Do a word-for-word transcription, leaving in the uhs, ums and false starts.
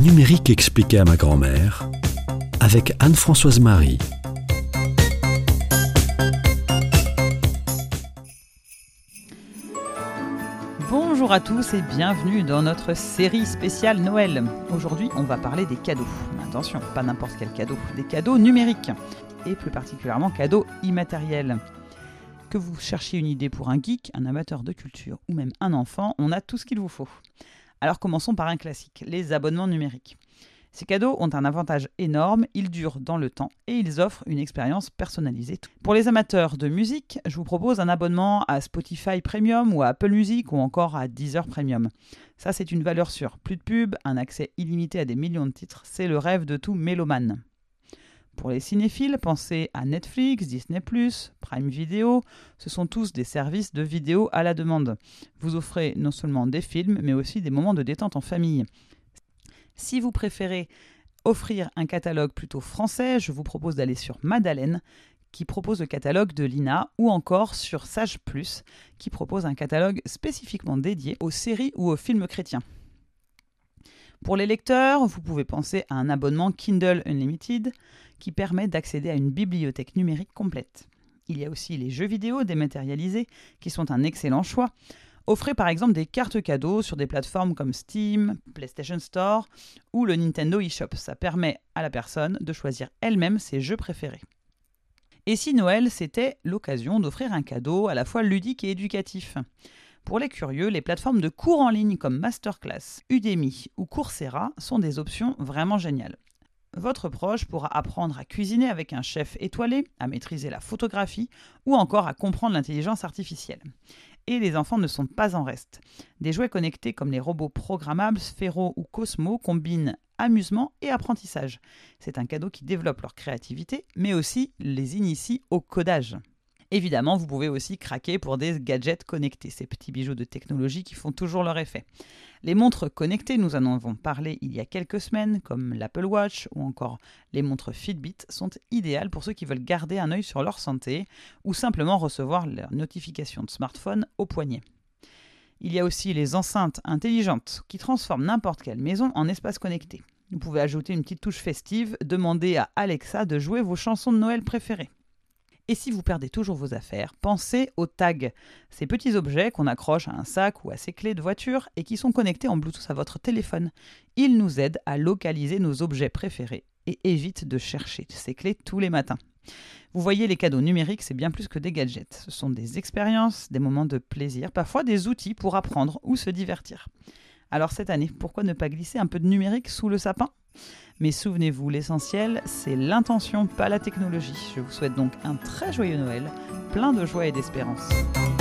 numérique expliqué à ma grand-mère avec Anne-Françoise Marie. Bonjour à tous et bienvenue dans notre série spéciale Noël. Aujourd'hui, on va parler des cadeaux. Attention, pas n'importe quel cadeau, des cadeaux numériques et plus particulièrement cadeaux immatériels. Que vous cherchiez une idée pour un geek, un amateur de culture ou même un enfant, on a tout ce qu'il vous faut. Alors commençons par un classique, les abonnements numériques. Ces cadeaux ont un avantage énorme, ils durent dans le temps et ils offrent une expérience personnalisée. Pour les amateurs de musique, je vous propose un abonnement à Spotify Premium ou à Apple Music ou encore à Deezer Premium. Ça, c'est une valeur sûre. Plus de pubs, un accès illimité à des millions de titres, c'est le rêve de tout mélomane. Pour les cinéphiles, pensez à Netflix, Disney plus, Prime Video. Ce sont tous des services de vidéo à la demande. Vous offrez non seulement des films, mais aussi des moments de détente en famille. Si vous préférez offrir un catalogue plutôt français, je vous propose d'aller sur Madeleine, qui propose le catalogue de l'I N A, ou encore sur Sage plus, qui propose un catalogue spécifiquement dédié aux séries ou aux films chrétiens. Pour les lecteurs, vous pouvez penser à un abonnement Kindle Unlimited qui permet d'accéder à une bibliothèque numérique complète. Il y a aussi les jeux vidéo dématérialisés qui sont un excellent choix. Offrez par exemple des cartes cadeaux sur des plateformes comme Steam, PlayStation Store ou le Nintendo eShop. Ça permet à la personne de choisir elle-même ses jeux préférés. Et si Noël, c'était l'occasion d'offrir un cadeau à la fois ludique et éducatif ? Pour les curieux, les plateformes de cours en ligne comme Masterclass, Udemy ou Coursera sont des options vraiment géniales. Votre proche pourra apprendre à cuisiner avec un chef étoilé, à maîtriser la photographie ou encore à comprendre l'intelligence artificielle. Et les enfants ne sont pas en reste. Des jouets connectés comme les robots programmables Sphero ou Cosmo combinent amusement et apprentissage. C'est un cadeau qui développe leur créativité, mais aussi les initie au codage. Évidemment, vous pouvez aussi craquer pour des gadgets connectés, ces petits bijoux de technologie qui font toujours leur effet. Les montres connectées, nous en avons parlé il y a quelques semaines, comme l'Apple Watch ou encore les montres Fitbit, sont idéales pour ceux qui veulent garder un œil sur leur santé ou simplement recevoir leurs notifications de smartphone au poignet. Il y a aussi les enceintes intelligentes qui transforment n'importe quelle maison en espace connecté. Vous pouvez ajouter une petite touche festive, demander à Alexa de jouer vos chansons de Noël préférées. Et si vous perdez toujours vos affaires, pensez aux tags, ces petits objets qu'on accroche à un sac ou à ses clés de voiture et qui sont connectés en Bluetooth à votre téléphone. Ils nous aident à localiser nos objets préférés et évitent de chercher ces clés tous les matins. Vous voyez, les cadeaux numériques, c'est bien plus que des gadgets. Ce sont des expériences, des moments de plaisir, parfois des outils pour apprendre ou se divertir. Alors cette année, pourquoi ne pas glisser un peu de numérique sous le sapin ? Mais souvenez-vous, l'essentiel, c'est l'intention, pas la technologie. Je vous souhaite donc un très joyeux Noël, plein de joie et d'espérance.